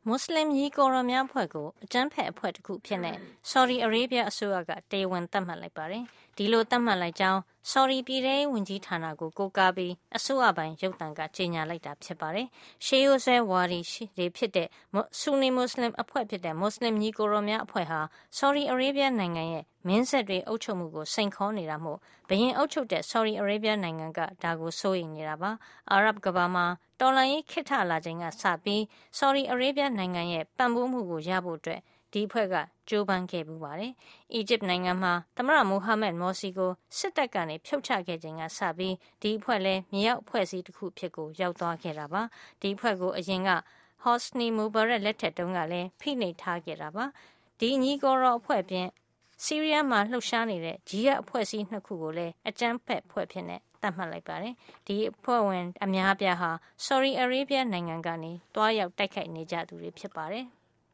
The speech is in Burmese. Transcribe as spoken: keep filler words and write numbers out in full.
မွတ်စလင်ညီကိုရောများအဖွဲ့ကိုအကြမ်းဖက်အဖွဲ့တစ်ခုဖြစ်တဲ့ဆော်ဒီအာရေဗျအစိုးရကတရားဝင်သတ်မှတ်လိုက်ပါတယ်။ဒီလိုသတ်မှတ်လိုက်ကြောင်းဆော်ဒီပြည်ထောင်စုဝန်ကြီးဌာနကိုကိုးကားပြီးအစိုးရပိုင်းရုပ်သံကကြေညာလိုက်တာဖြစ်ပါတယ်။ရှေးရိုးဆွဲဝါဒီတွေဖြစ်တဲ့ဆူနီမွတ်စလင်အဖွဲ့ဖြစ်တဲ့မွတ်စလင်ညီကိုရောများအဖွဲ့ဟာဆော်ဒီအာရေဗျနိုင်ငံရဲ့မင်းဆက်တွေအုပ်ချုပ်မှုကိုစိန်ခေါ်နေတာမို့ဘရင်အုပ်ချုပ်တဲ့ဆော်ဒီအာရေဗျနိုင်ငံကဒါကိုစိုးရိမ်နေတာပါ။အာရဗ်ကဘာမှာတော်လှန်ရေးခေတ်ထလာချိန်ကစပြီးဆော်ဒီအာရေဗျနိုင်ငံရဲ့ပံ့ပိုးမှုကိုရဖို့အတွက်ဒီအဖွဲ့ကကြိုးပမ်းခဲ့ပူပါတယ်။အီဂျစ်နိုင်ငံမှာသမ္မတမိုဟာမက်မော်စီကိုစစ်တပ်ကနေဖြုတ်ချခဲ့ချိန်ကစပြီးဒီအဖွဲ့လည်းမြေရောက်အဖွဲ့အစည်းတစ်ခုဖြစ်ကိုရောက်သွားခဲ့တာပါ။ဒီအဖွဲ့ကိုအရင်ကဟော့စနီမူဘာရက်လက်ထက်တုန်းကလည်းဖိနှိပ်ထားခဲ့တာပါ။ဒီညီကိုရောအဖွဲ့ပြင်ဆီးရီးယားမှာလှုပ်ရှားနေတဲ့ဂျီဟတ်အဖွဲ့အစည်းနှစ်ခုကိုလည်းအကြမ်းဖက်အဖွဲ့ဖြစ်နေသတ်မှတ်လိုက်ပါတယ်။ဒီအဖွဲ့ဝင်အများအပြားဟာဆော်ဒီအာရေဗျနိုင်ငံကနေတွားရောက်တိုက်ခိုက်နေကြသူတွေဖြစ်ပါတယ်။